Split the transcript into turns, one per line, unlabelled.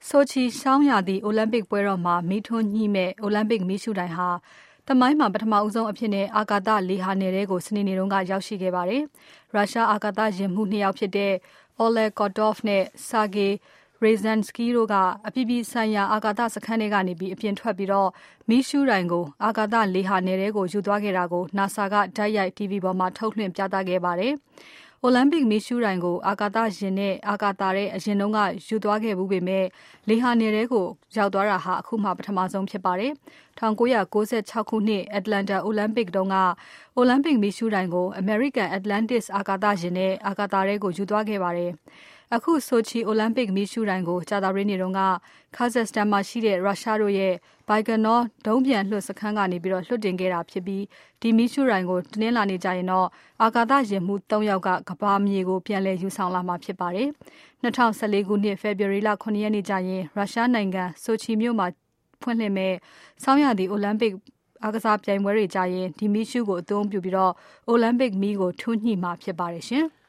ဆိုချီဆောင်းရာသီအိုလံပစ်ပွဲတော်မှာမီးထွန်းညှိမဲ့အိုလံပစ်မီးရှူတိုင်ဟာသမိုင်းမှာပထမဦးဆုံးအဖြစ်နဲ့အာကာသလေဟာနယ်ထဲကိုစနေနေ့တုန်းကရောက်ရှိခဲ့ပါတယ်။ရုရှားအာကာသယာဉ်မှူး 2 ယောက်ဖြစ်တဲ့ Oleg Kotov နဲ့ Sergei Ryazanskiy တို့ကအပြည်ပြည်ဆိုင်ရာအာကာသစခန်းထဲကနေအပြင်ထွက်ပြီးမီးရှူတိုင်ကိုအာကာသလေဟာနယ်ထဲကိုယူသွားခဲ့တာကို NASA ကတိုက်ရိုက် TV ပေါ်မှာထုတ်လွှင့်ပြသခဲ့ပါတယ်။ အိုလံပစ်မီးရှူတိုင်ကိုအာကာသယာဉ်နဲ့အာကာသထဲအရင်တုန်းကယူသွားခဲ့ဘူးပေမဲ့လေဟာနယ်ထဲကိုရောက်သွားတာဟာအခုမှပထမဆုံးဖြစ်ပါတယ်။ 1996 ခုနှစ် Atlanta အိုလံပစ်တုန်းကအိုလံပစ်မီးရှူတိုင်ကို American Atlantis အာကာသယာဉ်နဲ့အာကာသထဲကိုယူသွားခဲ့ပါတယ်။ အခုဆိုချီအိုလံပစ်မီးရှူတိုင်ကိုကြာသပတေးနေ့တုန်းက Kazakhstan မှာရှိတဲ့ရုရှားတို့ရဲ့ Baikonur ဒုံးပျံလွှတ်စခန်းကနေလွှတ်တင်ခဲ့တာဖြစ်ပြီးဒီမီးရှူတိုင်ကိုတနင်္လာနေ့ကျရင်အာကာသယာဉ်မှူး 3 ယောက်ကကမ္ဘာမြေကိုပြန်လည်ယူဆောင်လာမှာဖြစ်ပါတယ်။ 2014 ခုနှစ် ဖေဖော်ဝါရီလ 7 ရက်နေ့ကျရင်ရုရှားနိုင်ငံဆိုချီမြို့မှာဖွင့်လှစ်မယ့်ဆောင်းရာသီအိုလံပစ်အားကစားပြိုင်ပွဲတွေကျရင်ဒီမီးရှူးကိုအသုံးပြုပြီးအိုလံပစ်မီးကိုထွန်းညှိမှာဖြစ်ပါတယ်ရှင်။